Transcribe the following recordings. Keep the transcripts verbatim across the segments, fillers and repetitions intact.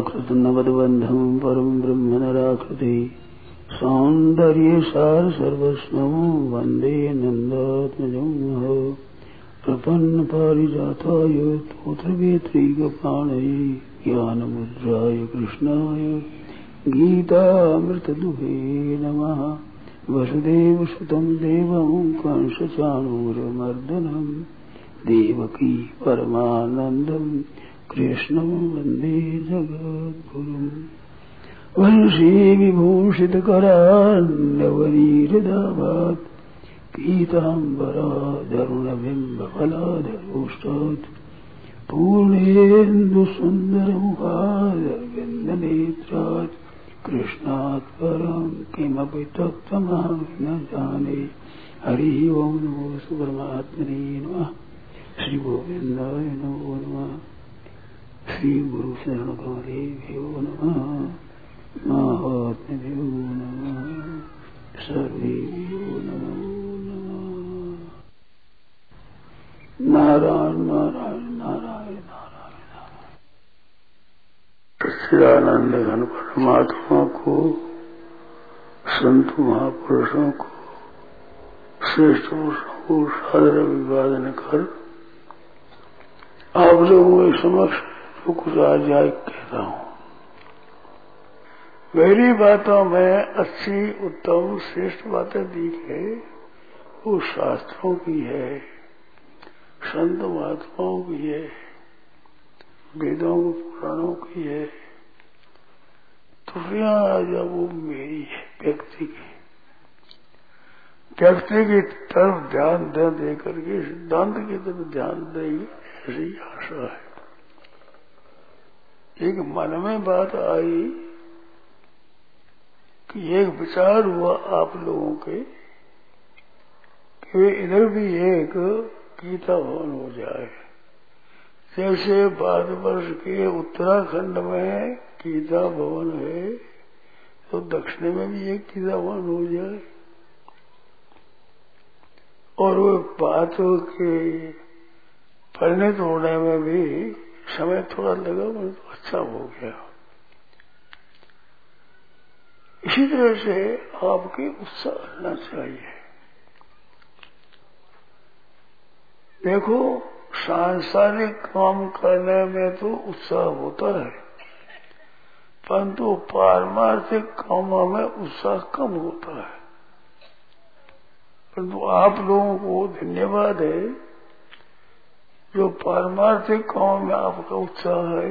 कृत नवद्बंधम परम ब्रह्म नराकृति सौंदर्य सार सर्वस्वं वंदे नंदात्मजं प्रपन्न पारिजाताय तोत्रवेत्रैकपाणये ज्ञानमुद्राय कृष्णाय गीतामृतदुहे नमः। वसुदेवसुतं देवं कंसचाणूरमर्दनं देवकी परमानन्दं कृष्णं वन्दे जगद्गुरुम्। वंशी विभूषितकरान्नवनीरदाभात् पीताम्बराधरुणबिम्बफलाधरोष्टात् पूर्णेन्दुसुन्दरमुखारविन्दनेत्रात् कृष्णात् परं किमपि तत्त्वमहं न जाने। हरि ओं नमो परमात्मने नमः। श्री गोविन्दाय नमो नमः। श्री गुरु शरण गौरेभ्यो नमः। महात्म्यो नमः। सर्वेभ्यो नमो नमः। नारायण नारायण नारायण नारायण। सच्चिदानंद घन परमात्मा को, संत महापुरुषों को, श्रेष्ठ पुरुषों को सादर अभिवादन कर आप लोगों के समक्ष जो कुछ आज आज कहता हूँ, मेरी बातों में अच्छी उत्तम श्रेष्ठ बातें दी है वो शास्त्रों की है, संत महात्माओं की है, वेदों पुराणों की है। त्रुटियां जब वो मेरी है व्यक्ति की व्यक्ति की तरफ ध्यान दे दे करके सिद्धांत की तरफ ध्यान देगी, ऐसी आशा है। एक मन में बात आई कि एक विचार हुआ आप लोगों के कि वे इधर भी एक गीता भवन हो जाए। जैसे भारतवर्ष के उत्तराखंड में गीता भवन है तो दक्षिण में भी एक गीता भवन हो जाए। और वो बात के परिणत होने में भी समय थोड़ा लगा, तो अच्छा हो गया। इसी तरह से आपके उत्साह रहना चाहिए। देखो, सांसारिक काम करने में तो उत्साह होता है, परंतु पारमार्थिक कामों में उत्साह कम होता है। परंतु आप लोगों को धन्यवाद है जो पारमार्थिक काम में आपका उत्साह है।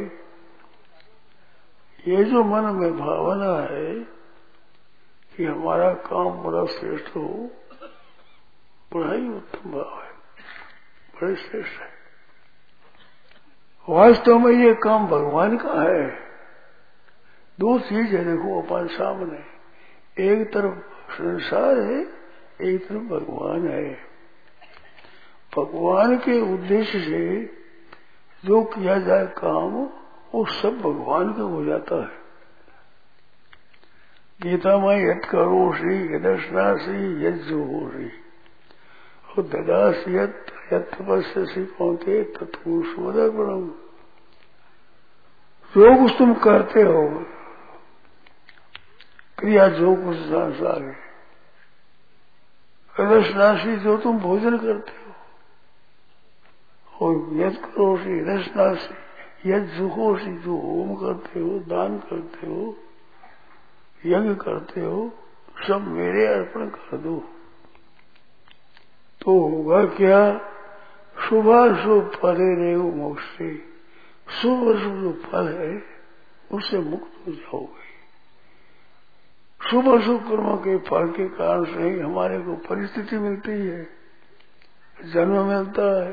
ये जो मन में भावना है कि हमारा काम बड़ा श्रेष्ठ हो, बड़ा ही उत्तम भाव है, बड़े श्रेष्ठ है। वास्तव में ये काम भगवान का है। दो चीज है, देखो अपन सामने, एक तरफ संसार है, एक तरफ भगवान है। भगवान के उद्देश्य से जो किया जाए काम, वो सब भगवान का हो जाता है। गीता में यद करो श्री यदर्शनासी यद जो हो श्री और ददास यद तपस्या पहुंचे तत्पुरुषोदय प्रणम। जो कुछ तुम करते हो, क्रिया जो कुछ संसार है, यदर्शनासी जो तुम भोजन करते हो, और यद करो श्री यदर्शनासी यद जुहोसी जो होम करते हो, दान करते हो, यज्ञ करते हो, सब मेरे अर्पण कर दो। तो होगा क्या? शुभाशुभ फले रेव मोक्षे। शुभ अशुभ जो फल है उससे मुक्त हो जाओगे। शुभ अशुभ कर्मों के फल के कारण से ही हमारे को परिस्थिति मिलती है, जन्म मिलता है,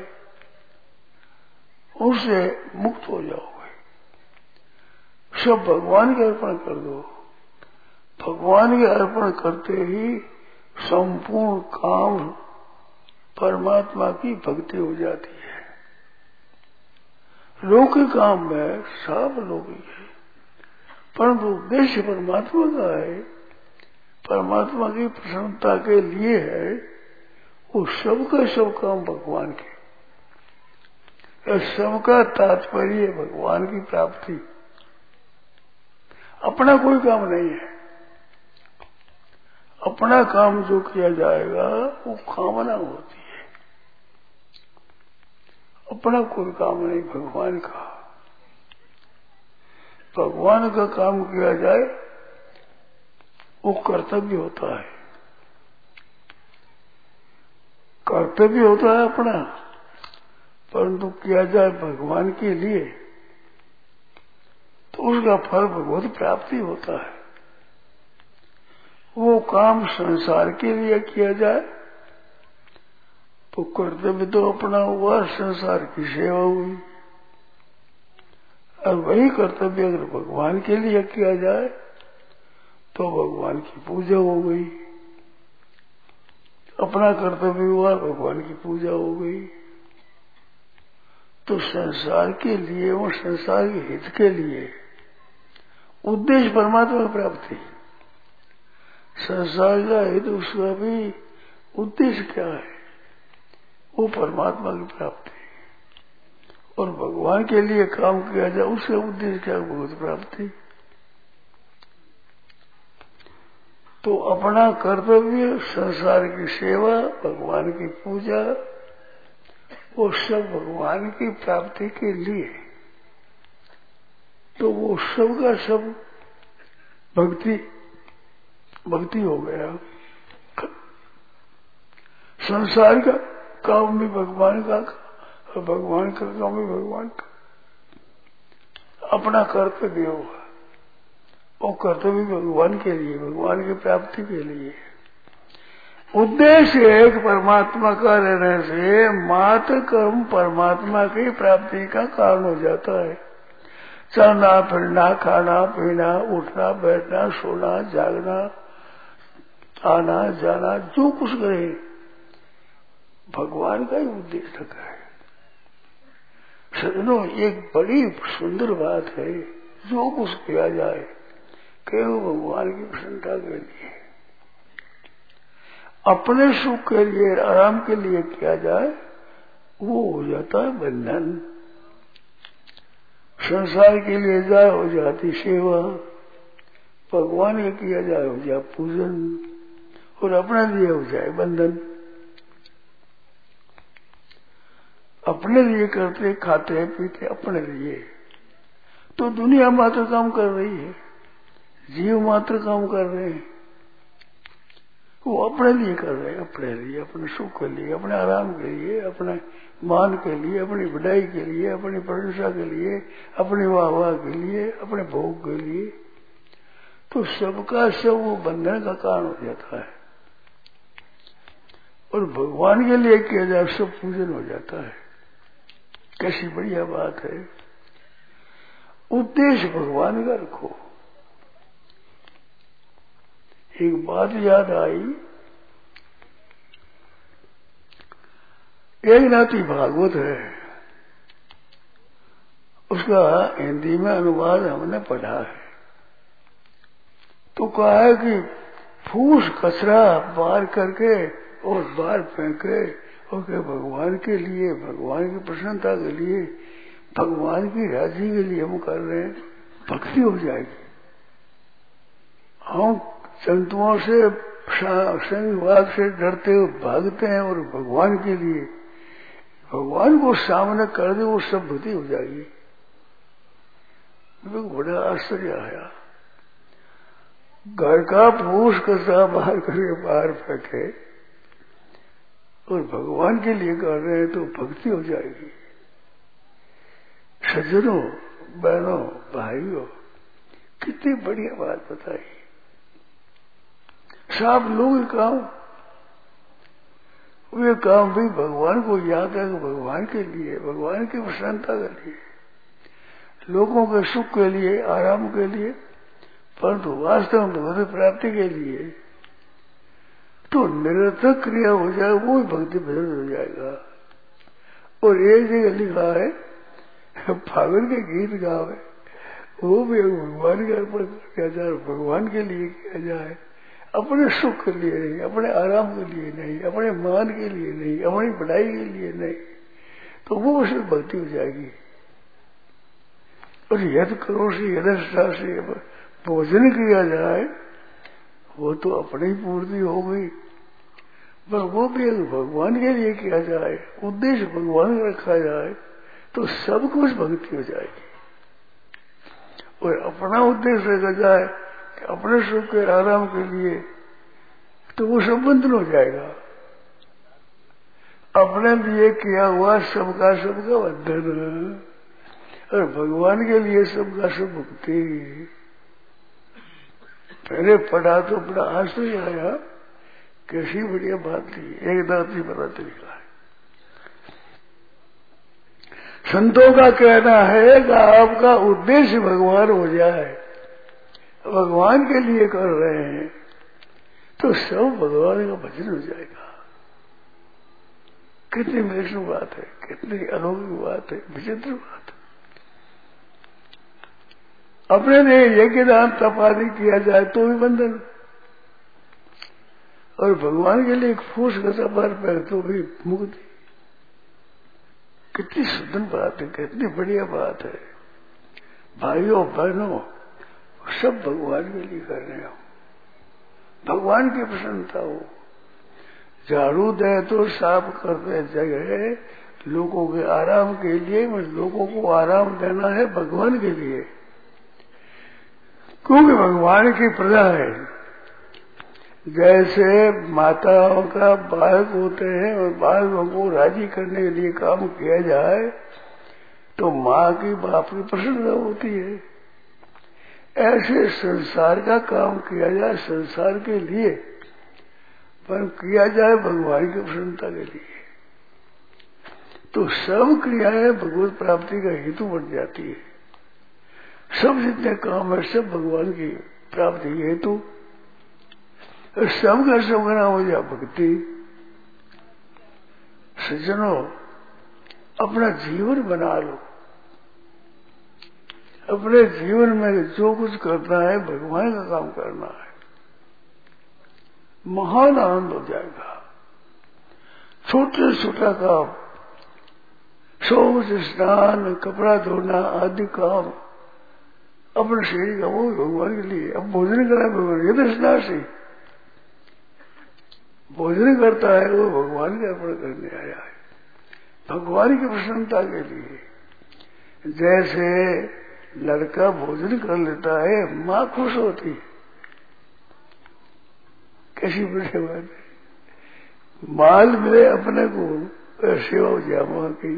उससे मुक्त हो जाओगे। सब भगवान के अर्पण कर दो। भगवान के अर्पण करते ही संपूर्ण काम परमात्मा की भक्ति हो जाती है। लौकिक काम में सब लौकिक है, परंतु उद्देश्य परमात्मा का है, परमात्मा की प्रसन्नता के लिए है। वो सबका सब काम भगवान के, सबका तात्पर्य भगवान की प्राप्ति। अपना कोई काम नहीं है। अपना काम जो किया जाएगा वो कामना होती है, अपना कोई काम नहीं भगवान का। भगवान का काम किया जाए वो कर्तव्य होता है, कर्तव्य होता है अपना, परंतु किया जाए भगवान के लिए तो उसका फल भगवत प्राप्ति होता है। वो काम संसार के लिए किया जाए तो कर्तव्य तो अपना हुआ, संसार की सेवा हुई। और वही कर्तव्य अगर भगवान के लिए किया जाए तो भगवान की पूजा हो गई। अपना कर्तव्य हुआ, भगवान की पूजा हो गई। तो संसार के लिए और संसार के हित के लिए उद्देश्य परमात्मा की प्राप्ति। संसार का हित उसका भी उद्देश्य क्या है? वो परमात्मा की प्राप्ति। और भगवान के लिए काम किया जाए उसका उद्देश्य क्या? भगवत प्राप्ति। तो अपना कर्तव्य, संसार की सेवा, भगवान की पूजा, वो सब भगवान की प्राप्ति के लिए। तो वो सब का सब भक्ति भक्ति हो गया। संसार का काम भी भगवान का और भगवान का काम भी भगवान का। अपना कर्तव्य होगा, वो कर्तव्य भगवान के लिए, भगवान की प्राप्ति के लिए। उद्देश्य एक परमात्मा का रहने से मात्र कर्म परमात्मा की प्राप्ति का कारण हो जाता है। चलना फिरना, खाना पीना, उठना बैठना, सोना जागना, आना जाना, जो कुछ करे भगवान का ही उद्देश्य रखा है। सजनों, एक बड़ी सुंदर बात है, जो कुछ किया जाए केवल भगवान की प्रसन्नता के लिए, अपने सुख के लिए, आराम के लिए किया जाए वो हो जाता है बंधन। संसार के लिए जाए हो जाती सेवा, भगवान के किया जाए हो जाए पूजन, और अपने लिए हो जाए बंधन। अपने लिए करते खाते पीते अपने लिए, तो दुनिया मात्र काम कर रही है, जीव मात्र काम कर रहे हैं। वो अपने लिए कर रहे हैं, अपने लिए, अपने सुख के लिए, अपने आराम के लिए, अपने मान के लिए, अपनी बढ़ाई के लिए, अपनी प्रशंसा के लिए, अपनी वाहवाह के लिए, अपने भोग के लिए। तो सबका सब वो बंधन का कारण हो जाता है। और भगवान के लिए किया जाए सब पूजन हो जाता है। कैसी बढ़िया बात है। उद्देश्य भगवान का रखो। एक बात याद आई, एक नाती भागवत है, उसका हिंदी में अनुवाद हमने पढ़ा है। तो कहा है कि फूस कचरा बाहर करके और बाहर फेंके और के भगवान के लिए, भगवान की प्रसन्नता के लिए, भगवान की राजी के लिए हम कर रहे हैं, भक्ति हो जाएगी। हम जंतुओं से, संघवाद से डरते हुए भागते हैं और भगवान के लिए, भगवान को सामने कर दे वो सब भक्ति हो जाएगी। मुझे बड़ा आश्चर्य आया। घर का फूस कचरा बाहर करके बाहर फेंके और भगवान के लिए कर रहे हैं तो भक्ति हो जाएगी। सज्जनों, बहनों, भाइयों, कितनी बढ़िया बात बताई। सब लोग काम, वे काम भी भगवान को याद है, भगवान के लिए, भगवान की प्रसन्नता के लिए, लोगों के सुख के लिए, आराम के लिए, परंतु वास्तव में भगवत प्राप्ति के लिए। तो निरर्थक क्रिया हो जाए वो ही भक्ति भजन हो जाएगा। और एक जगह लिखा है, फागुन के गीत गावे, वो भी भगवान के अर्पण किया जाए, भगवान के लिए किया जाए, अपने सुख के लिए नहीं, अपने आराम के लिए नहीं, अपने मान के लिए नहीं, अपनी पढ़ाई के लिए नहीं, तो वो उसे भक्ति हो जाएगी। और यद करो से यदस्था से भोजन किया जाए वो तो अपनी ही पूर्ति हो गई, पर वो भी भगवान के लिए किया जाए, उद्देश्य भगवान का रखा जाए तो सब कुछ भक्ति हो जाएगी। और अपना उद्देश्य रखा जाए कि अपने सुख के आराम के लिए, तो वो सब बंधन हो जाएगा। अपने लिए किया हुआ सबका सबका बंधन, और भगवान के लिए सबका सब भक्ति। पहले पढ़ा तो बड़ा आश्चर्य आया, कैसी बढ़िया बात थी, एक दाती पता तरीका है। संतों का कहना है कि आपका उद्देश्य भगवान हो जाए, भगवान के लिए कर रहे हैं तो सब भगवान का भजन हो जाएगा। कितनी विलक्षण बात है, कितनी अलौकिक बात है, विचित्र बात है। अपने ने यज्ञ दान तप आदि किया जाए तो भी बंधन, और भगवान के लिए एक फूस का बार पैर तो भी मुक्ति। कितनी सुंदर बात है, कितनी बढ़िया बात है। भाइयों बहनों सब भगवान के लिए कर रहे हो, भगवान की प्रसन्नता हो। झाड़ू दे तो साफ करते जगह लोगों के आराम के लिए, लोगों को आराम देना है भगवान के लिए, क्योंकि भगवान की प्रजा है। जैसे माताओं का बालक होते हैं और बालकों को राजी करने के लिए काम किया जाए तो माँ की बाप की प्रसन्नता होती है। ऐसे संसार का काम किया जाए संसार के लिए, पर किया जाए भगवान की प्रसन्नता के लिए, तो सब क्रियाएं भगवत प्राप्ति का हेतु बन जाती है। सब जितने काम है सब भगवान की प्राप्ति हेतु, सब का सब का नाम हो जाए भक्ति। सज्जनों अपना जीवन बना लो, अपने जीवन में जो कुछ करना है भगवान का काम करना है, महान आनंद हो जाएगा। छोटे छोटा काम, शौच स्नान कपड़ा धोना आदि काम अपने शरीर का वो भगवान के लिए। अब भोजन करा भगवान ये दर्शना से भोजन करता है वो भगवान के अर्पण करने आया है, भगवान की प्रसन्नता के लिए। जैसे लड़का भोजन कर लेता है माँ खुश होती है, कैसी बढ़िया बात है। माल मिले अपने को सेवा हो जाए माँ की।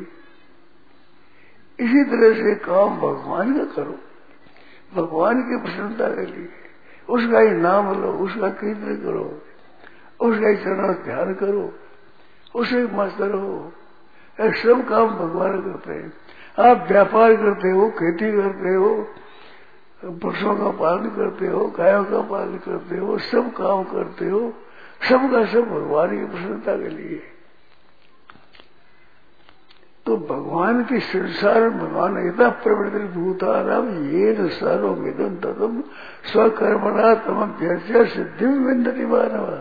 इसी तरह से काम भगवान का करो, भगवान की प्रसन्नता के लिए। उसका ही नाम लो, उसका कीर्तन करो, उसका ही चरण ध्यान करो, उसे मस्त रहो। सब काम भगवान करते हैं। आप व्यापार करते हो, खेती करते हो, पशुओं का पालन करते हो, गायों का पालन करते हो, सब काम करते हो, सबका सब भगवान की प्रसन्नता के लिए। तो भगवान के संसार में भगवान इतना प्रवर्तित भूताराम ये सारो मिदन तदम स्वकर्मणा तम व्यर्थ सिद्धि विंदति मानवा।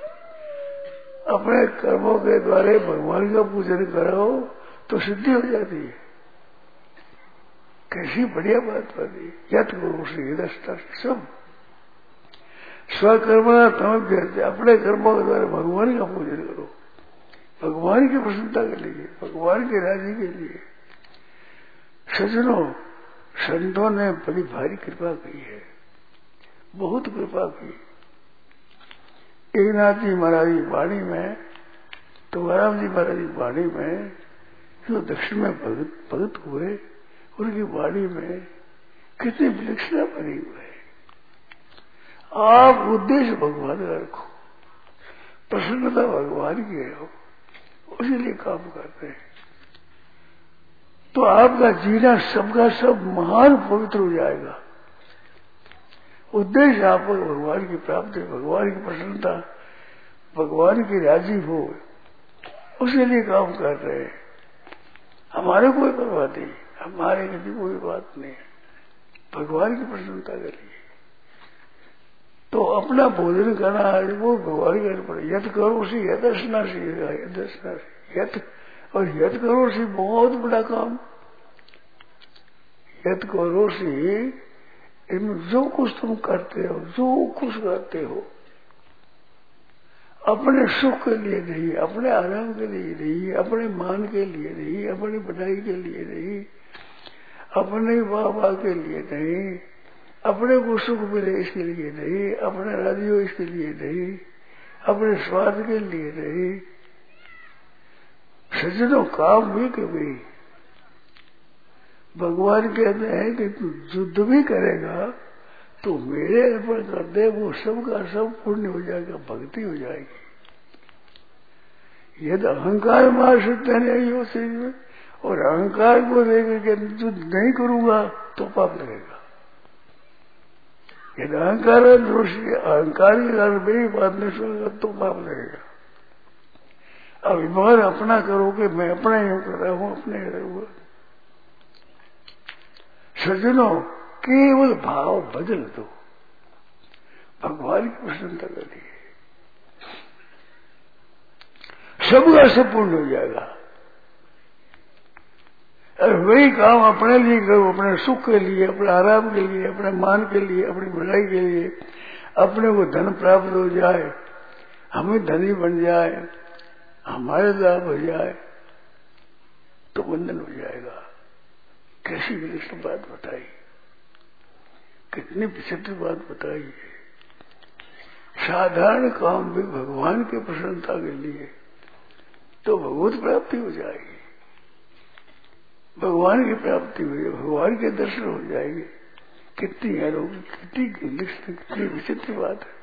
अपने कर्मों के द्वारा भगवान का पूजन कराओ तो सिद्धि हो जाती है। कैसी बढ़िया बात बनी। यत गुरु श्री दस्ता सब स्वकर्मणा तम व्यर्थ, अपने कर्मों के द्वारा भगवान का पूजन करो, भगवान की प्रसन्नता के लिए, भगवान के राजी के लिए। सज्जनों संतों ने बड़ी भारी कृपा की है, बहुत कृपा की। एक नाथ जी महाराज की वाणी में, तुकाराम जी महाराज की वाणी में, जो दक्षिण में भगत भगत हुए उनकी वाणी में कितनी विलक्षणता बनी हुई है। आप उद्देश्य भगवान का रखो, प्रसन्नता भगवान की हो, उसी लिए काम करते हैं तो आपका जीना सबका सब महान पवित्र हो जाएगा। उद्देश्य आपको भगवान की प्राप्ति, भगवान की प्रसन्नता, भगवान की राजी हो, उसी लिए काम कर रहे हैं। हमारे कोई परवाह नहीं, हमारे लिए कोई बात नहीं है, भगवान की प्रसन्नता के लिए। तो अपना भोजन करना है वो भगवान के अर्पण। यत करो सी यत दर्शना सी दर्शना सी यत, और यत करो सी बहुत बड़ा काम। यत करो सी इनमें जो कुछ तुम करते हो, जो कुछ करते हो, अपने सुख के लिए नहीं, अपने आराम के लिए नहीं, अपने मान के लिए नहीं, अपनी बढ़ाई के लिए नहीं, अपने वाह वाह के लिए नहीं, अपने को सुख मिले इसके लिए नहीं, अपने राजी हो इसके लिए नहीं, अपने स्वार्थ के लिए नहीं। सज्जनों काम भी कभी भगवान कहते हैं कि तू युद्ध भी करेगा तो मेरे अर्पण कर दे, वो सब का सब पुण्य हो जाएगा, भक्ति हो जाएगी। यदि अहंकार मार सकते नहीं हो शरीर में, और अहंकार को लेकर के युद्ध नहीं करूंगा तो पाप लगेगा। यदि अहंकार अहंकार के कारण मेरी बात नहीं सुनेगा तो पाप लगेगा। अभिमान अपना करोगे, मैं अपना ही कर रहा हूं, अपने ही रहूंगा। सज्जनों, केवल भाव बदल दो, भगवान की प्रसन्नता के लिए सबका सब पूर्ण हो जाएगा। और वही काम अपने लिए करो, अपने सुख के लिए, अपने आराम के लिए, अपने मान के लिए, अपनी भलाई के लिए, अपने को धन प्राप्त हो जाए, हमें धनी बन जाए, हमारे लाभ हो जाए तो बंधन हो जाएगा। कैसी विलक्षण बात बताई, कितनी विचित्र बात बताई है। साधारण काम भी भगवान की प्रसन्नता के लिए तो भगवत प्राप्ति हो जाएगी, भगवान की प्राप्ति हुई, भगवान के दर्शन हो जाएंगे। कितनी आरोग्य, कितनी विलक्षण, कितनी विचित्र बात है।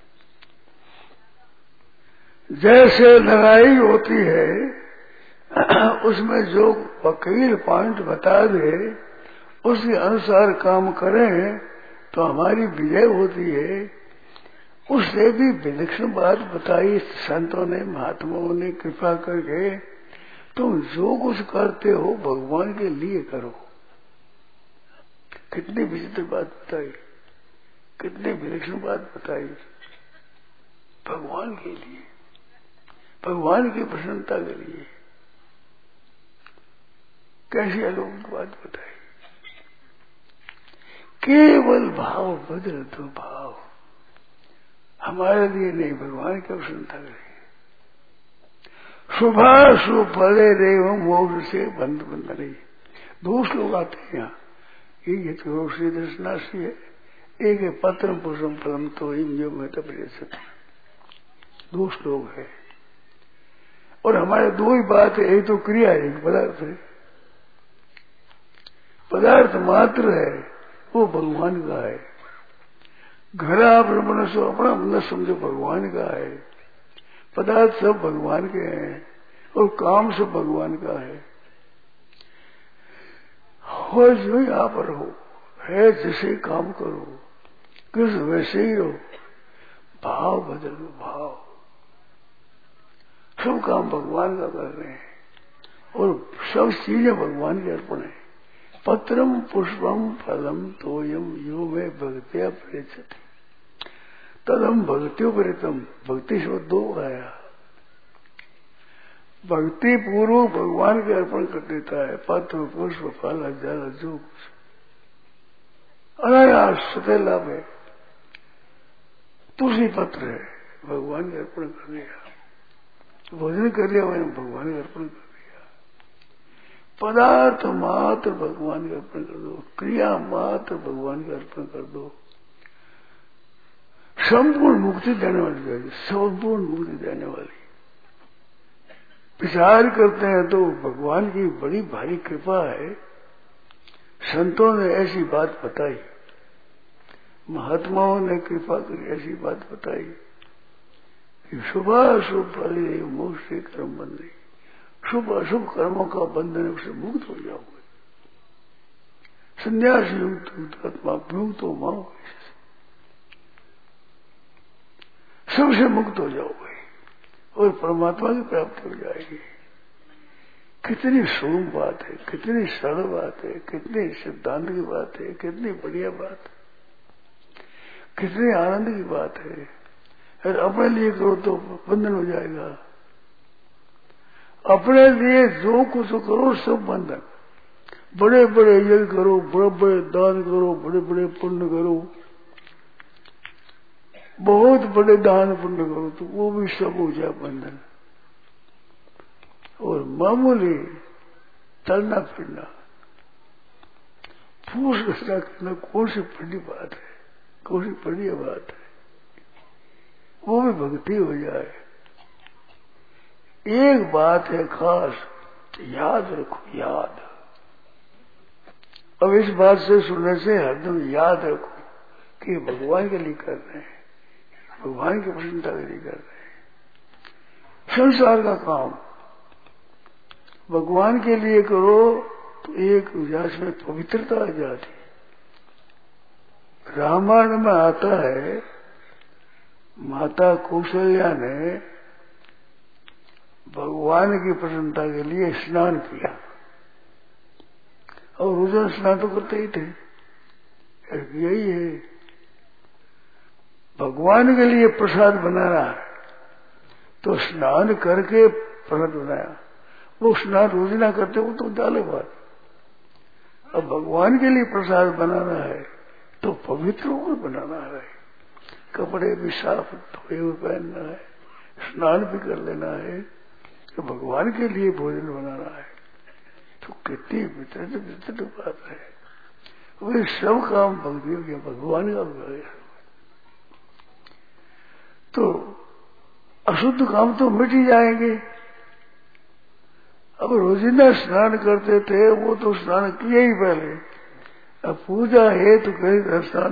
जैसे लड़ाई होती है उसमें जो वकील पॉइंट बता दे उसके अनुसार काम करें तो हमारी विजय होती है। उससे भी विलक्षण बात बताई संतों ने, महात्माओं ने कृपा करके। तुम जो कुछ करते हो भगवान के लिए करो। कितनी विचित्र बात बताई, कितनी विलक्षण बात बताई। भगवान के लिए, भगवान की प्रसन्नता के लिए कैसी अलौकिक बात बताई। केवल भाव बदल दो, भाव हमारे लिए नहीं, भगवान की प्रसन्नता के लिए। शुभाशुभ फले रेव मोक्ष से बंध बंध नहीं। दो श्लोक आते हैं यहाँ, एक है तो श्री दर्शनाशी है, एक है पत्र पुष्पम फलम तो यो में तपरियत। दो श्लोक है और हमारे दो ही बात है, एक तो क्रिया है, एक पदार्थ है। पदार्थ मात्र है वो भगवान का है। घर आप मनुष्य अपना मतलब समझो भगवान का है। पदार्थ सब भगवान के हैं और काम सब भगवान का है। हो जो यहाँ पर हो, है जैसे काम करो, किस वैसे ही हो, भाव बदलो, भाव। सब काम भगवान का कर रहे हैं और सब चीजें भगवान के अर्पण है। पत्रम पुष्पम फलम तोयम यो में भक्तिया प्रेषित तदम भक्त्योपरितम। भक्ति से दो आया, भक्ति पूर्वक भगवान के अर्पण कर देता है। पत्र पुष्प फल जल जो कुछ अनायास सतह लाभ है। तुलसी पत्र है, भगवान के अर्पण कर दिया। भोजन कर लिया मैंने, भगवान के अर्पण कर दिया। पदार्थ मात्र भगवान के अर्पण कर दो, क्रिया मात्र भगवान के अर्पण कर दो। संपूर्ण मुक्ति देने वाली जाएगी, संपूर्ण मुक्ति देने वाली। विचार करते हैं तो भगवान की बड़ी भारी कृपा है। संतों ने ऐसी बात बताई, महात्माओं ने कृपा कर ऐसी बात बताई कि शुभ अशुभ फले मोक्ष से कर्म बंधे। शुभ अशुभ कर्मों का बंधन से मुक्त हो जाओगे। संन्यास युक्त आत्मा मुक्त हो माओ, सबसे मुक्त हो जाओगे और परमात्मा की प्राप्ति हो जाएगी। कितनी सूक्ष्म बात है, कितनी सरल बात है, कितनी सिद्धांत की बात है, कितनी बढ़िया बात है, कितनी आनंद की बात है। अगर अपने लिए करो तो बंधन हो जाएगा। अपने लिए जो कुछ करो सब बंधन। बड़े बड़े यज्ञ करो, बड़े बड़े दान करो, बड़े बड़े पुण्य करो, बहुत बड़े दान पुण्य करो, तो वो भी सब हो जाए बंधन। और मामूली चलना फिरना, पूछ रचना करना कौन सी बड़ी बात है, कौन सी बड़ी बात है, वो भी भक्ति हो जाए। एक बात है खास, याद रखो, याद। अब इस बात से सुनने से हरदम याद रखो कि भगवान के लिए कर रहे हैं, भगवान की प्रसन्नता के लिए कर रहे हैं। संसार का काम भगवान के लिए करो तो एक उजास में पवित्रता आ जाती। रामायण में आता है, माता कौशल्या ने भगवान की प्रसन्नता के लिए स्नान किया, और रोजाना स्नान तो करते ही थे। यही है, भगवान के लिए प्रसाद बनाना है तो स्नान करके प्रसाद बनाया। वो स्नान रोज ना करते वो तो डाले बात। अब भगवान के लिए प्रसाद बनाना है तो पवित्र होकर बनाना है, कपड़े भी साफ धोए हुए पहनना है, स्नान भी कर लेना है, तो भगवान के लिए भोजन बनाना है। तो कितनी विचित्र विचित्र बात है। वे सब काम भक्ति हो गया, भगवान का हो गया। तो अशुद्ध काम तो मिट ही जाएंगे। अब रोजिंदा स्नान करते थे वो तो स्नान किए ही पहले, अब पूजा है तो कहीं स्नान,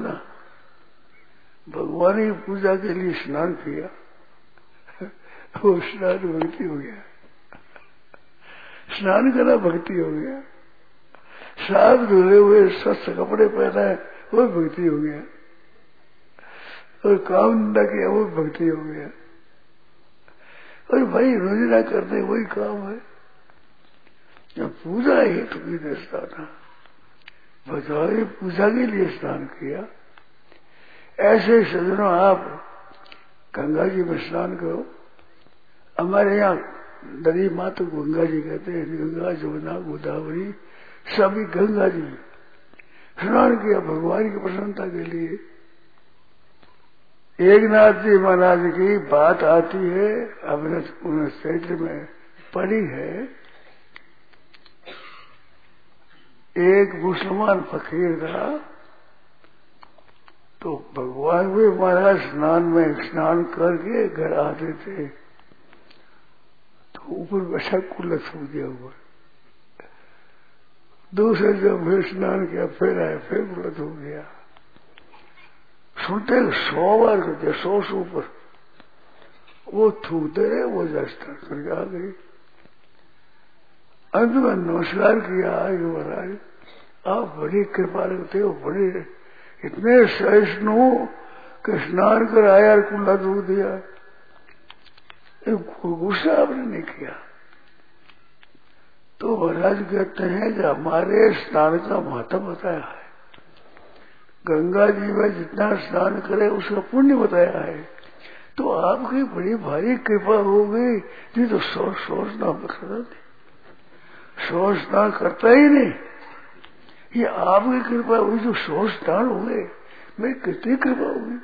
भगवान की पूजा के लिए स्नान किया, वो स्नान भक्ति हो गया। स्नान करना भक्ति हो गया। साफ धुले हुए स्वच्छ कपड़े पहना है वो भक्ति हो गया, और काम धंधा किया वो भक्ति हो गया। और भाई रोजिना करते वही काम है। जब पूजा है तो भी स्नान, भगवान पूजा के लिए स्नान किया। ऐसे सज्जनों आप गंगा जी में स्नान करो। हमारे यहाँ नदी माता गंगा जी कहते हैं, गंगा जमुना गोदावरी सभी गंगा जी। स्नान किया भगवान की प्रसन्नता के लिए। एकनाथ जी महाराज की बात आती है, हमने उन्हें चैत्र में पढ़ी है। एक मुसलमान फकीर था, तो भगवान भी महाराज स्नान में स्नान करके घर आते थे, तो ऊपर बैठा कुल्ला थूक दिया ऊपर। दूसरे जब फिर स्नान किया, फिर आए, फिर कुल्ला थूक दिया। सुनते सौ बार करते, सौ से ऊपर वो थूकते रहे, वो स्नान करके आ गई। अंत में नमस्कार किया, आगे महाराज आप बड़ी कृपा रखते हो, बड़े इतने सहिष्णु कि स्नान कर आया कुल्ला धो दिया, गुस्सा आपने नहीं किया। तो महाराज कहते हैं कि हमारे स्नान का महत्व बताया है, गंगा जी में जितना स्नान करे उसका पुण्य बताया है। तो आपकी बड़ी भारी कृपा हो गई, नहीं तो सौ सौ स्नान करता नहीं, सौ स्नान करता ही नहीं। ये आपकी कृपा हुई जो सौ स्नान हो गए, मेरी कितनी कृपा होगी।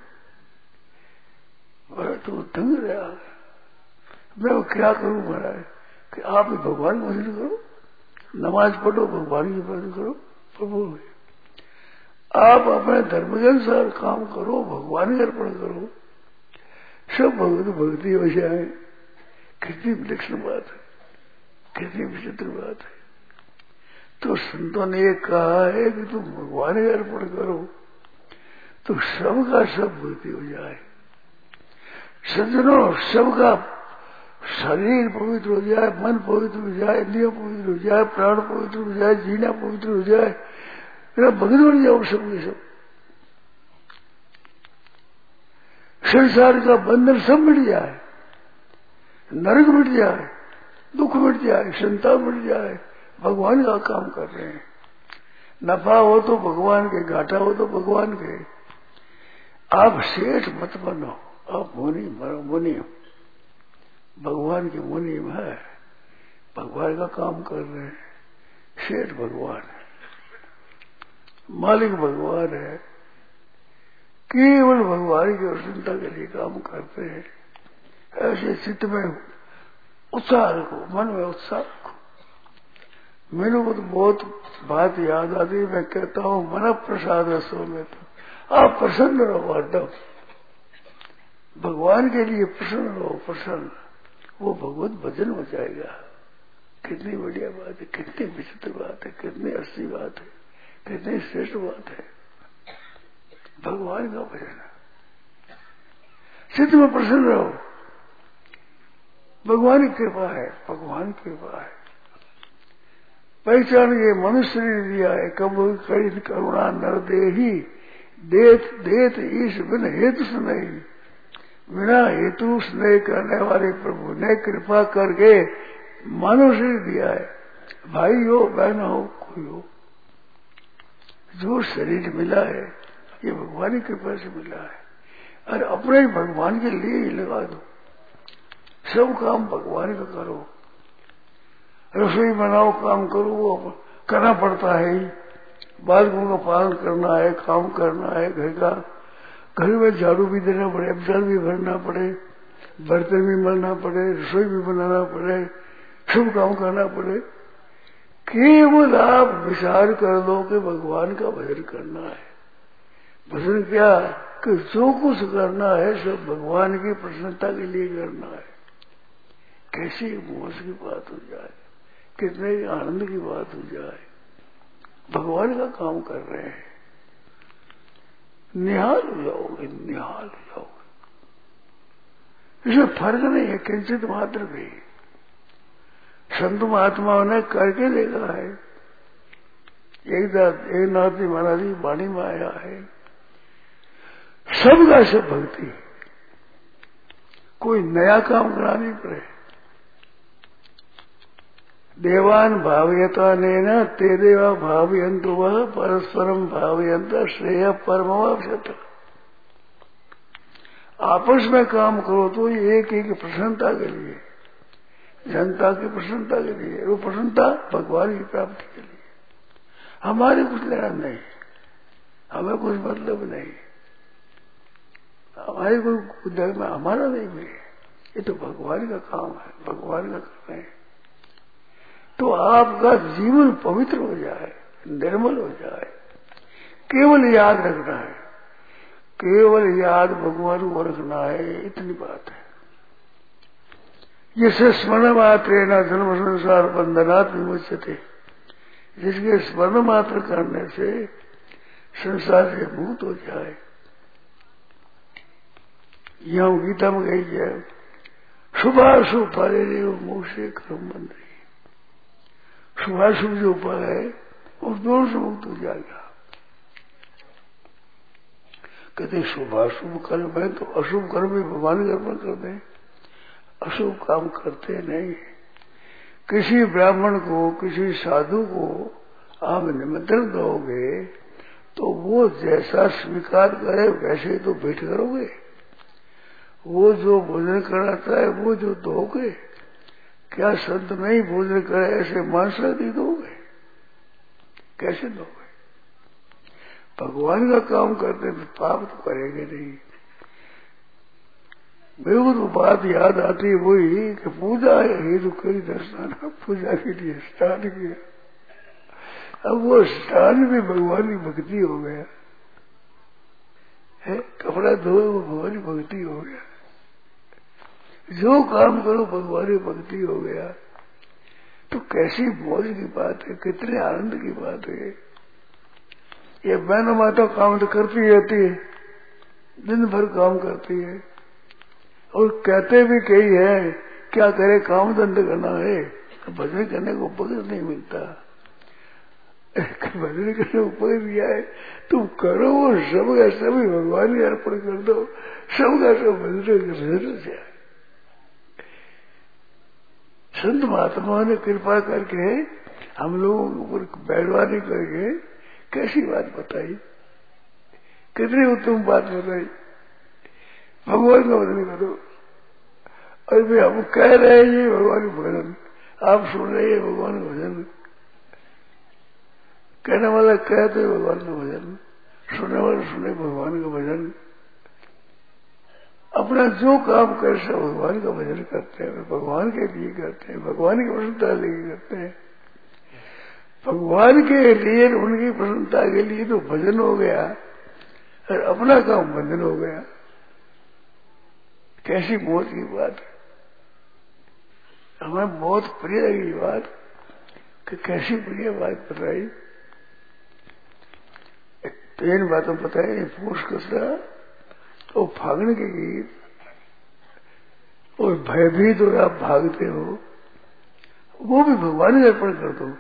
बड़ा तो दंग रहा, मैं वो क्या करूं महाराज कि आप भी भगवान को भजन करो, नमाज पढ़ो, भगवान की भजन करो, प्रभु आप अपने धर्म के अनुसार काम करो, भगवान के अर्पण करो, सब भगवत भक्ति हो जाए। कितनी विलक्षण बात है, कितनी विचित्र बात है। तो संतों ने ये कहा है कि तुम भगवान के अर्पण करो तो सबका सब भक्ति हो जाए। सज्जनों, सबका शरीर पवित्र हो जाए, मन पवित्र हो जाए, इंद्रिय पवित्र हो जाए, प्राण पवित्र हो जाए, जीना पवित्र हो जाए, मेरा भगत बन जाओ सब के सब। संसार का बंधन सब मिट जाए, नरक मिट जाए, दुख मिट जाए, संताप मिट जाए। भगवान का काम कर रहे हैं। नफा हो तो भगवान के, घाटा हो तो भगवान के। आप सेठ मत बनो, आप मुनि बनो, मुनि भगवान की मुनि है, भगवान का काम कर रहे हैं। सेठ भगवान है। मालिक भगवान है, केवल भगवान की प्रसन्नता के लिए काम करते हैं। ऐसे चित्त में उत्साह रखो, मन में उत्साह रखो। मेरे को तो बहुत बात याद आती है, मैं कहता हूँ मन प्रसाद रसो में तो आप प्रसन्न रहो हरदम, भगवान के लिए प्रसन्न रहो, प्रसन्न, वो भगवत भजन हो जाएगा। कितनी बढ़िया बात है, कितनी विचित्र बात है, कितनी अच्छी बात है, कितनी श्रेष्ठ बात है भगवान का भजन। चित्त में प्रसन्न रहो, भगवान की कृपा है, भगवान की कृपा है। पहचान ये मनुष्य ने दिया है, कब कड़ी करुणा नर दे ही देत देत ईश बिन हेतु सुनई, बिना हेतु स्नेह करने वाले प्रभु ने कृपा करके मनुष्य ने दिया है। भाई हो, बहन हो, कोई हो, जो शरीर मिला है ये भगवान की कृपा से मिला है। और अपने भगवान के लिए ही लगा दो, सब काम भगवान का करो। रसोई बनाओ, काम करो, वो करना पड़ता है ही, बालकों का पालन करना है, काम करना है, घर का घर में झाड़ू भी देना पड़े, अफजल भी भरना पड़े, बर्तन भी मलना पड़े, रसोई भी बनाना पड़े, सब काम करना पड़े। केवल आप विचार कर लो कि भगवान का भजन करना है। भजन क्या कि जो कुछ करना है सब भगवान की प्रसन्नता के लिए करना है। कैसी मोज की बात हो जाए, कितने आनंद की बात हो जाए, भगवान का काम कर रहे हैं, निहाल हो जाओगे, निहाल हो जाओगे। इसमें फर्क नहीं है किंचित मात्र भी। संत महात्माओं ने करके देखा है। एक एक नाथी महाराज की वाणी में आया है, सबका सब भक्ति, कोई नया काम करना नहीं पड़े। देवान भावयता नेना तेरे व भावयंत वह परस्परम भावयंत श्रेय परमवाप्यत। आपस में काम करो तो ये एक एक प्रसन्नता के लिए, जनता की प्रसन्नता के लिए, वो प्रसन्नता भगवान की प्राप्ति के लिए। हमारे कुछ लेना नहीं, हमें कुछ मतलब नहीं, हमारे कोई धर्म हमारा नहीं है, ये तो भगवान का काम है, भगवान का काम है। तो आपका जीवन पवित्र हो जाए, निर्मल हो जाए। केवल याद रखना है, केवल याद भगवान को रखना है, इतनी बात है। जिससे स्मरण मात्र न जन्म संसार बंधनात् विमुच्यते, जिसके स्मरण मात्र करने से संसार से मुक्त हो जाए। यहां गीता में कही है, शुभाशुभ फले मोक्षे कर्म बंधे। शुभाशुभ जो फल है उस दोनों से मुक्त हो जाएगा। कहते शुभाशुभ कर्म है तो अशुभ कर्म भी भगवान के अर्पण कर दें, अशुभ काम करते नहीं। किसी ब्राह्मण को, किसी साधु को आप निमंत्रण दोगे तो वो जैसा स्वीकार करे वैसे तो भेंट करोगे। वो जो भोजन कराता है वो जो दोगे, क्या संत नहीं भोजन करे ऐसे मांसाहारी दोगे? कैसे दोगे? भगवान का काम करते तो पाप तो करेंगे नहीं। मेरे को तो बात याद आती है वही कि पूजा है हेतु कई दर्शन, पूजा के लिए स्नान किया, अब वो स्नान भी भगवान की भक्ति हो गया है। कपड़ा धोए वो भगवान की भक्ति हो गया, जो काम करो भगवान की भक्ति हो गया। तो कैसी मौज की बात है, कितने आनंद की बात है। ये बहन माता काम तो करती रहती है, दिन भर काम करती है, और कहते भी कई है क्या करे, काम धंधा करना है, भजन करने को उपकर नहीं मिलता। भजन करने को उपकर दिया है, तुम करो, वो सब का सब भगवान ही अर्पण कर दो, सब का सब भजन हो जाए। संत महात्माओं ने कृपा करके हम लोगों के ऊपर बैठवानी करके कैसी बात बताई, कितनी उत्तम बात बताई। भगवान का भजन करो, और भी हम कह रहे हैं ये भगवान का भजन, आप सुन रहे हैं भगवान का भजन, कहने वाला कहते भगवान का भजन, सुनने वाले सुने भगवान का भजन। अपना जो काम कर सब भगवान का भजन करते हैं, भगवान के लिए करते हैं, भगवान की प्रसन्नता के लिए करते हैं। भगवान के लिए उनकी प्रसन्नता के लिए तो भजन हो गया और अपना काम बंधन हो गया। कैसी मौत की बात है। हमें बहुत प्रिय लगी बात कि कैसी प्रिय बात बताई। तीन बातों बताई, पूछ कसरा तो भागने के गीत और भयभीत और आप भागते हो, वो भी भगवान अर्पण कर दो।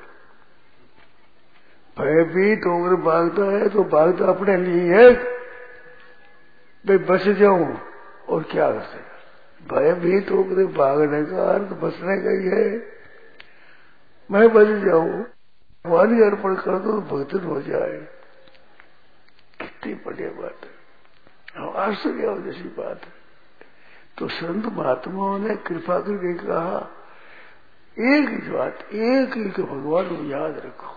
भयभीत होकर भागता है तो भागता अपने लिए है, भाई बच जाऊं और क्या कर सकेगा। भयभीत होकर भागने का अर्थ बचने का ही है, मैं बच जाऊं, भगवान अर्पण कर दो तो भक्तन हो जाए। कितनी बढ़िया बात है, आश्चर्य हो जैसी बात है। तो संत महात्माओं ने कृपा करके कहा एक ही बात, एक ही कि भगवान को याद रखो,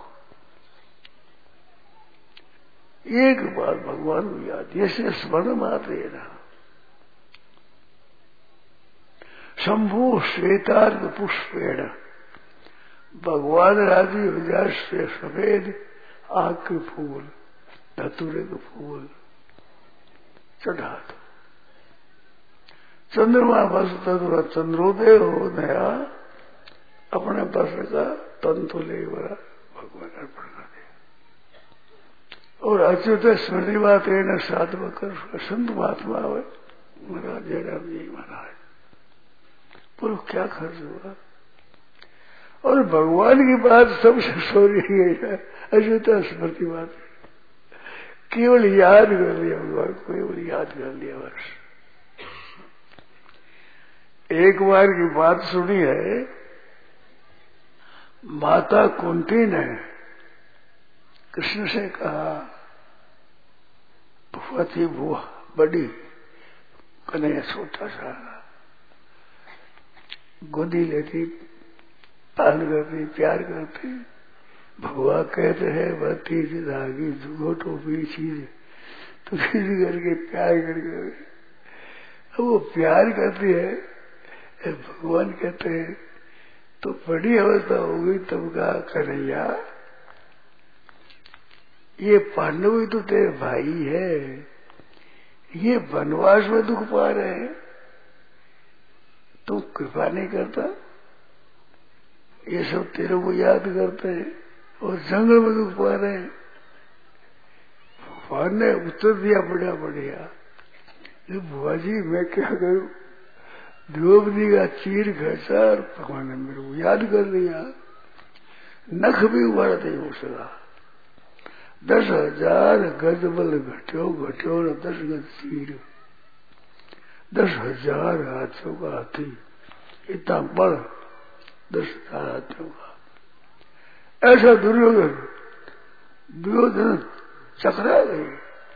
एक बार भगवान को याद, जैसे स्मरण मात्र है ना। शंभु श्वेतार्घ पुष्पेण, भगवान राजी हो जाए से सफेद आग के फूल, धतूरे के फूल चढ़ा दो। चंद्रमा बसता तो चंद्रोदय हो नया, अपने बस का तंतु ले बड़ा भगवान अर्पण कर दे। और अच्युत स्मृति बात है न साध बकर संत महात्मा हो महाराज जयराम जी महाराज, बोलो क्या खर्च हुआ। और भगवान की बात सबसे सो रही है, अच्युत स्मृति बात केवल याद कर लिया भगवान को, केवल याद कर लिया बस। एक बार की बात सुनी है, माता कुंती ने कृष्ण से कहा, बुआ थी बुआ बड़ी, कन्हैया छोटा सा, गोदी लेती, पाल करती, प्यार करती। भगवा कहते हैं बत्ती से धागी घोटो भी चीज, तो किसी करके प्यार करके अब वो प्यार करती है। भगवान कहते हैं तो बड़ी अवस्था हो गई तब कहा, कन्हैया ये पांडव ही तो तेरे भाई है, ये वनवास में दुख पा रहे हैं, तू कृपा नहीं करता, ये सब तेरे को याद करते हैं और जंगल में दुख पा रहे हैं। भगवान ने उत्तर दिया बड़ा बढ़िया, बुआ जी मैं क्या करूं, द्रौपदी का चीर घसा और भगवान ने मेरे को याद कर लिया, नख भी उबारा नहीं हो सका। दस हजार गज बल घट्यो घट्यो न दस गज चीर, दस हजार हाथियों का हाथी, इतना बड़ दस हजार हाथियों का। ऐसा दुर्योधन दुर्योधन चकरा गए,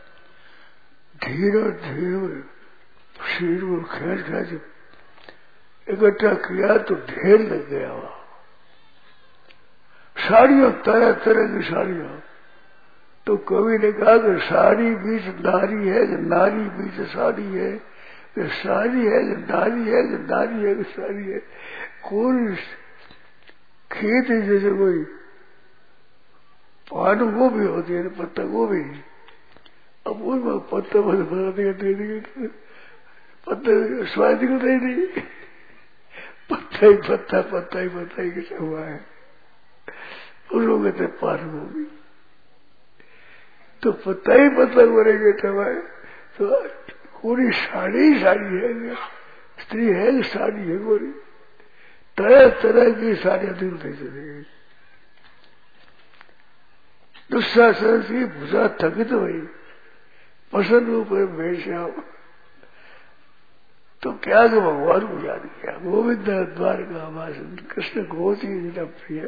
धीरे धीरे शरीर को खींच खींच इकट्ठा किया तो ढेर लग गया वहां। साड़ियों तरह तरह की साड़ियों, तो कवि ने कहा कि साड़ी बीच नारी है कि नारी बीच साड़ी है, कि साड़ी है कि नारी है कि नारी है कि साड़ी है। कोई खेत है जैसे कोई पान गोभी होती है, पत्ता गोभी, अब उसमें पत्ता बस बना देगा, दे देगा, पत्ता स्वाद को दे दी, पत्ता ही पत्ता पत्ता ही पत्ता ही कैसे हुआ है, उसको कहते पान गोभी। तो पत्ता ही पत्ता बोलेंगे ठवाए, तो पूरी साड़ी ही साड़ी है, स्त्री है कि साड़ी है पूरी, तरह तरह की साड़ियां दिखते चली गई। दुस्शासन की भुजा थकित हुई, पसंद ऊपर भेज आओ, तो क्या कि भगवान को याद किया। गोविंद द्वारका भाषण कृष्ण घोष ही जितना प्रिय,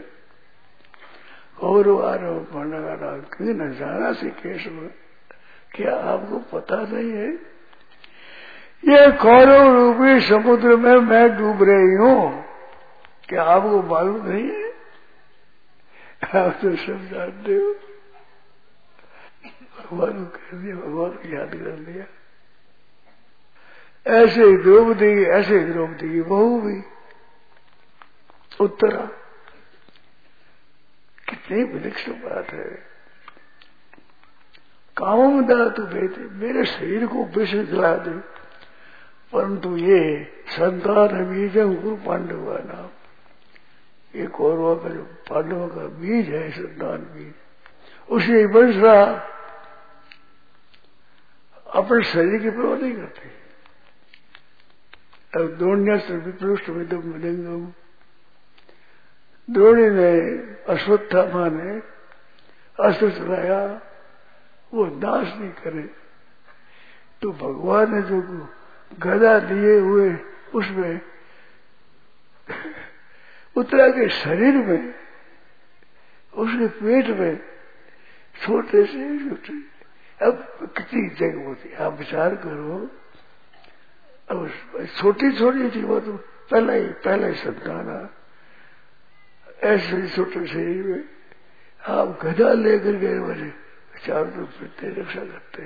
कौरव आरव भंडारा क्यों न जाना से केशव, क्या आपको पता नहीं है ये कौरव रूपी समुद्र में मैं डूब रही हूं, क्या आपको मालूम नहीं है? आप तो सब जानते हो। भगवान को कह दिया, भगवान को याद कर लिया। ऐसे ही द्रौपदी, ऐसे ही द्रौपदी की बहू भी उत्तरा। कितनी विलक्षण बात है। कामम दातु भेदे, मेरे शरीर को विष जला दे, परंतु ये संतान बीज है गुरु पांडव का नाम। ये कौरवा का जो पांडवों का बीज है, संतान बीज, उसे बंश रहा। अपने शरीर की परवाह नहीं करते। अब द्रोण्यास्त्र विपृष्ट विदम लिंगम, द्रोणी ने अश्वत्थामा ने अस्त्र चलाया, वो नाश नहीं करे। तो भगवान ने जो गदा दिए हुए उसमें उत्तरा के शरीर में, उसके पेट में छोटे से छोटे, अब कितनी जगह होती, आप विचार करो। अब छोटी छोटी थी वो, तो पहला ही पहला ही संतान, ऐसे छोटे शरीर में आप गदा लेकर गए, बड़े चारों तरफ फिरते रक्षा करते।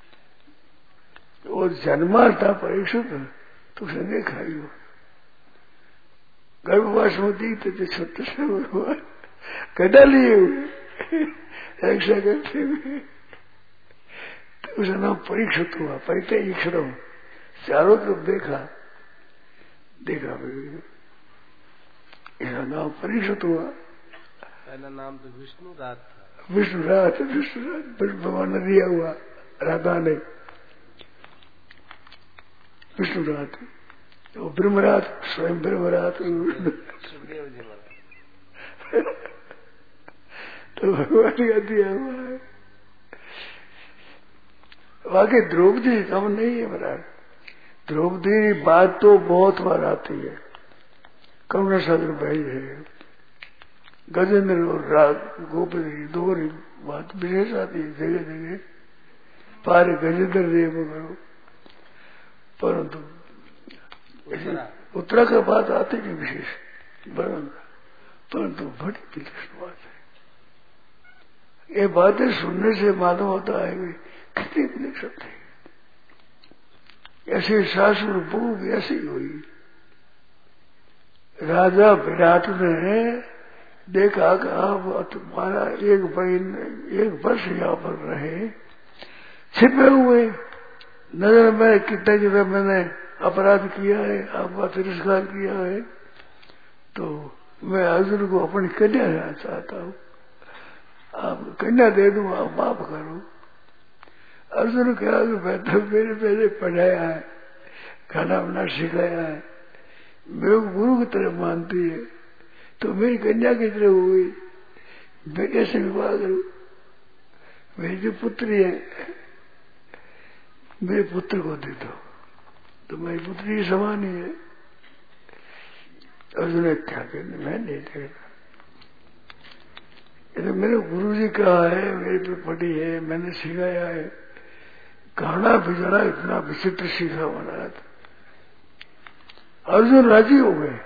और जन्मा था परीक्षित, तो उसने देखा ही हो गर्भवास में दिखते थे छोटे से भगवान गदा लिए हुए रक्षा करते हुए। तो उसका नाम परीक्षित हुआ, परिचय। चारों तरफ देखा देखा इसका नाम परीक्षित हुआ। पहला नाम तो विष्णु रात था। विष्णु रात विष्णु रात भगवान ने दिया हुआ, राधा ने विष्णु रात, तो ब्रह्मरात स्वयं ब्रह्मरात सुखदेव जी महाराज तो भगवान का दिया हुआ है। वाकई द्रौपदी कम नहीं है महाराज। द्रौपदी बात तो बहुत बार आती है, करुणा सागर भाई है, गजेंद्र और गोपी दो बात विशेष आती है जगह जगह। पारे गजेंद्र देव करो, परंतु उत्तरा का बात आती नहीं विशेष, परंतु बड़ी विलक्षण बात है। ये बातें सुनने से मालूम होता है कि कितनी विलक्षण थी। ऐसे सासुर बहू भी ऐसी हुई। राजा विराट ने देखा कि आप तुम्हारा एक महीने एक वर्ष यहाँ पर रहे, छिपे हुए, नजर में कितने जगह मैंने अपराध किया है, आपका तिरस्कार किया है, तो मैं अर्जुन को अपनी कन्या देना चाहता हूँ, आप कन्या दे दूं, आप माफ करो। अर्जुन कहा कि मैं तो मेरे पहले पढ़ाया है, खाना बना सिखाया है, मेरे को गुरु की तरह मानती है, तो मेरी कन्या की तरह हुई, मैं कैसे विवाह करूं? मेरी जो पुत्री है, मेरे पुत्र को दे दो, तो मेरी पुत्री समान ही है। अर्जुन ने क्या कहने, मैं नहीं देगा, ये तो मेरे गुरु जी का है, मेरे पे पड़ी है, मैंने सिखाया है। गाना बिजड़ा इतना विचित्र सीखा बना था। अर्जुन राजी हो गए,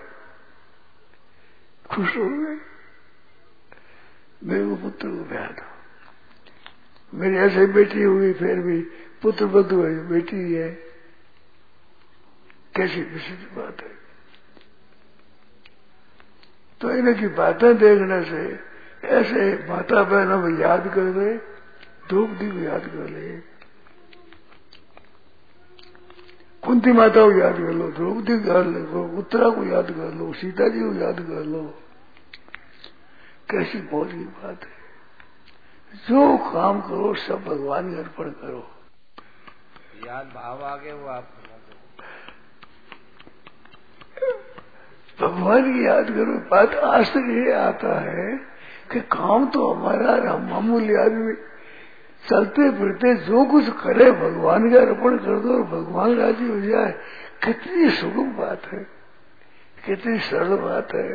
खुश हो गए, मेरे को पुत्र को ब्याह दो। मेरी ऐसे बेटी हुई, फिर भी पुत्र बधु है, बेटी है, कैसी विचित्र बात है। तो इनकी बातें देखने से ऐसे माता बहनों को याद कर रहे, द्रौपदी को याद कर ले, कुंती माता को याद कर लो, द्रौपदी को याद कर लो, उत्तरा को याद कर लो, सीता जी को याद कर लो। कैसी मौज की बात है। जो काम करो सब भगवान के अर्पण करो। याद भाव आ गए वो आप भगवान की याद करो। बात आज तक ये आता है कि काम तो हमारा मामूली आदमी चलते फिरते जो कुछ करे भगवान का अर्पण कर दो और भगवान राजी हो जाए। कितनी सुगम बात है, कितनी सरल बात है।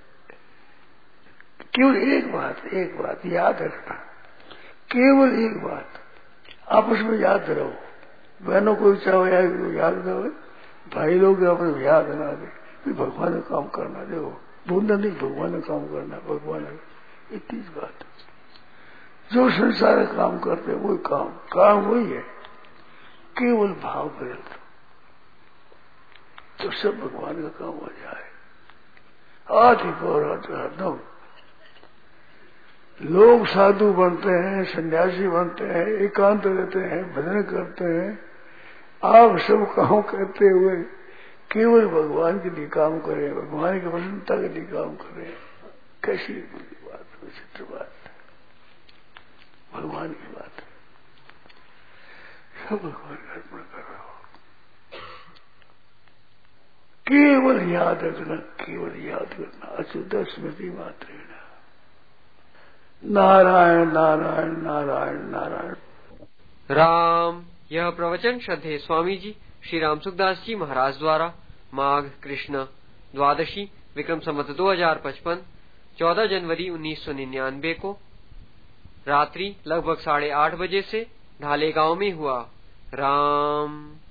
केवल एक बात, एक बात याद रखना, केवल एक बात आपस में याद रहो। बहनों को चाहो या याद रहो, भाई लोग आपस में याद ना दे, भगवान का काम करना, देखो बूंदा नहीं भगवान का काम करना, भगवान इतनी बात। जो संसार काम करते वही काम काम वही है, केवल भाव बदल तो सब भगवान का काम हो जाए। आदि हरदम लोग साधु बनते हैं, सन्यासी बनते हैं, एकांत रहते हैं, भजन करते हैं। आप सब काम करते हुए केवल भगवान के लिए काम करें, भगवान की प्रसन्नता के लिए काम करें। कैसी बात, विचित्र बात, भगवान की बात है। सब भगवान का अर्पण करो। केवल याद रखना, केवल याद करना, अच्युत स्मृति मात्र। नारायण नारायण नारायण नारायण। राम। यह प्रवचन श्रद्धेय स्वामी जी श्री राम सुखदास जी महाराज द्वारा माघ कृष्ण द्वादशी विक्रम संवत दो हजार पचपन चौदह जनवरी उन्नीस सौ निन्यानवे को रात्रि लगभग साढ़े आठ बजे से ढाले गांव में हुआ। राम।